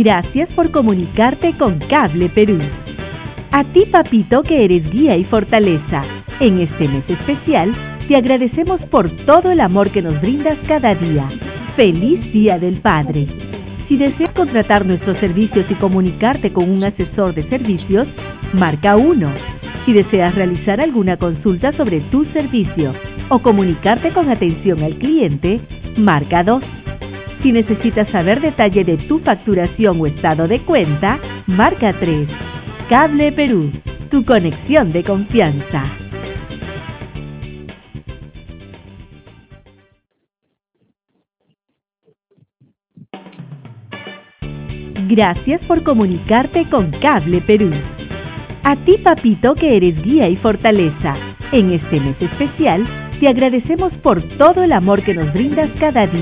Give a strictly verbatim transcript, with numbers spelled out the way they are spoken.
Gracias por comunicarte con Cable Perú. A ti, papito, que eres guía y fortaleza, en este mes especial te agradecemos por todo el amor que nos brindas cada día. ¡Feliz Día del Padre! Si deseas contratar nuestros servicios y comunicarte con un asesor de servicios, marca uno. Si deseas realizar alguna consulta sobre tu servicio o comunicarte con atención al cliente, marca dos. Si necesitas saber detalle de tu facturación o estado de cuenta, marca tres. Cable Perú, tu conexión de confianza. Gracias por comunicarte con Cable Perú. A ti, papito, que eres guía y fortaleza, en este mes especial te agradecemos por todo el amor que nos brindas cada día.